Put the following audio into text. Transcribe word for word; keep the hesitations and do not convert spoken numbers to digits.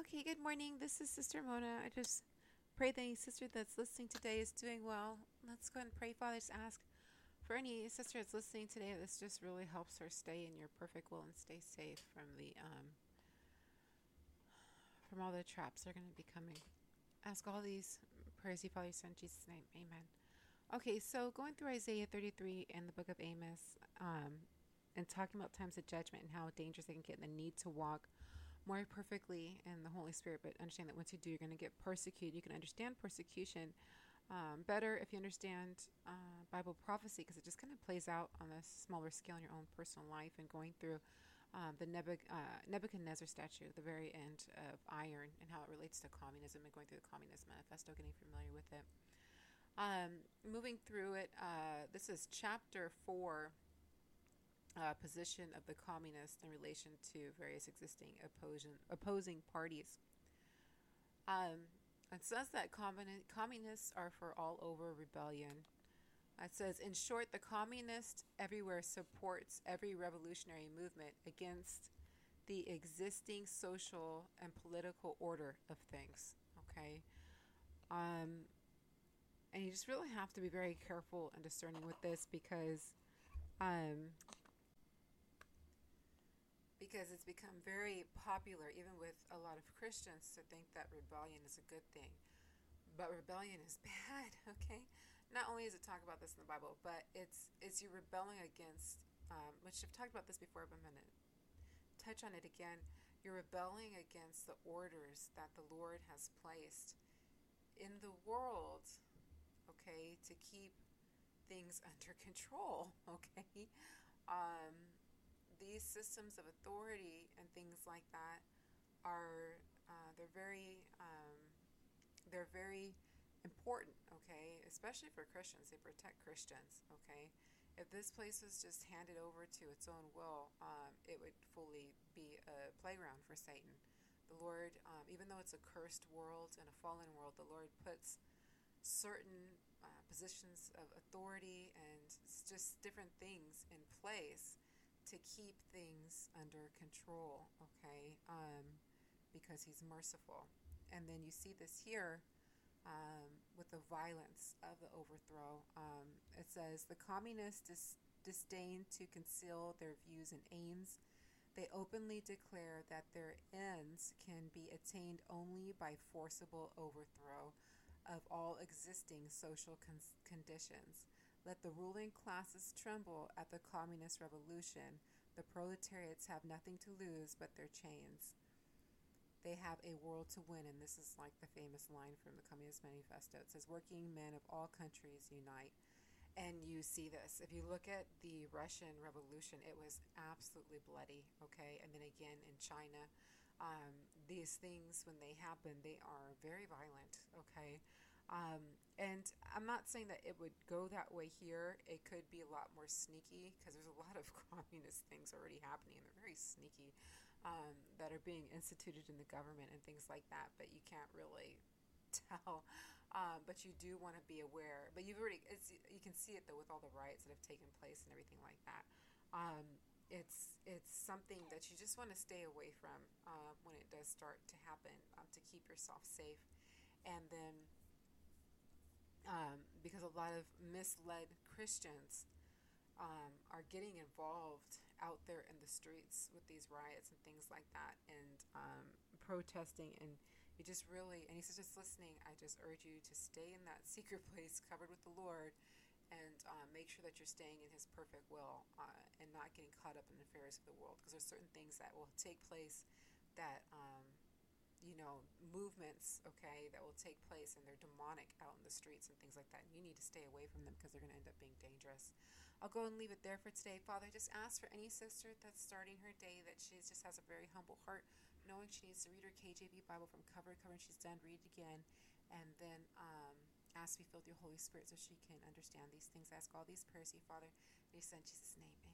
Okay, good morning. This is Sister Mona. I just pray that any sister that's listening today is doing well. Let's go ahead and pray, Father. Just ask for any sister that's listening today. This just really helps her stay in your perfect will and stay safe from the um from all the traps that are going to be coming. Ask all these prayers, you Father, your Son, in Jesus' name. Amen. Okay, so going through Isaiah thirty-three and the book of Amos, um, and talking about times of judgment and how dangerous they can get and the need to walk more perfectly in the Holy Spirit, but understand that once you do, you're going to get persecuted. You can understand persecution um, better if you understand uh, Bible prophecy, because it just kind of plays out on a smaller scale in your own personal life and going through um, the Nebuch- uh, Nebuchadnezzar statue, the very end of Iron, and how it relates to communism and going through the Communist Manifesto, getting familiar with it. Um, moving through it, uh, this is chapter four, uh, position of the communists in relation to various existing opposing, opposing parties. Um, it says that communi- communists are for all over rebellion. It says, in short, the communist everywhere supports every revolutionary movement against the existing social and political order of things. Okay. Um, and you just really have to be very careful and discerning with this because um, because it's become very popular, even with a lot of Christians, to think that rebellion is a good thing. But rebellion is bad, okay? Not only does it talk about this in the Bible, but it's it's you rebelling against, um, which I've talked about this before, but I'm going to touch on it again. You're rebelling against the orders that the Lord has placed in the world, okay, to keep things under control, okay? Um, these systems of authority and things like that are uh, they're very um, they're very important, okay, especially for Christians. They protect Christians, okay. If this place was just handed over to its own will, um, it would fully be a playground for Satan. The Lord, um, even though it's a cursed world and a fallen world, the Lord puts certain uh, positions of authority and just different things in place to keep things under control, okay, um, because he's merciful. And then you see this here um, with the violence of the overthrow. Um, it says, the communists dis- disdain to conceal their views and aims. They openly declare that their ends can be attained only by forcible overthrow of all existing social con- conditions. Let the ruling classes tremble at the communist revolution. The proletariats have nothing to lose but their chains. They have a world to win, and this is like the famous line from the Communist Manifesto. It says, working men of all countries unite. And you see this. If you look at the Russian Revolution, it was absolutely bloody, okay? And then again in China, um, these things, when they happen, they are very violent, okay? Um, and I'm not saying that it would go that way here. It could be a lot more sneaky because there's a lot of communist things already happening, and they're very sneaky, um, that are being instituted in the government and things like that. But you can't really tell. Um, but you do want to be aware. But you've already, it's, you can see it though with all the riots that have taken place and everything like that. Um, it's it's something that you just want to stay away from uh, when it does start to happen, um, to keep yourself safe. And then um, because a lot of misled Christians um, are getting involved out there in the streets with these riots and things like that, and um, protesting, and you just really, and he's just listening, I just urge you to stay in that secret place covered with the Lord, and um, make sure that you're staying in his perfect will, uh, and not getting caught up in the affairs of the world, because there's certain things that will take place that um, you know, movements, okay, that will take place, and they're demonic out in the streets and things like that. And you need to stay away from them because they're going to end up being dangerous. I'll go and leave it there for today. Father, I just ask for any sister that's starting her day that she just has a very humble heart, knowing she needs to read her K J V Bible from cover to cover, and she's done, read it again, and then um, ask to be filled with your Holy Spirit so she can understand these things. I ask all these prayers to you, Father, in your Son, Jesus' name.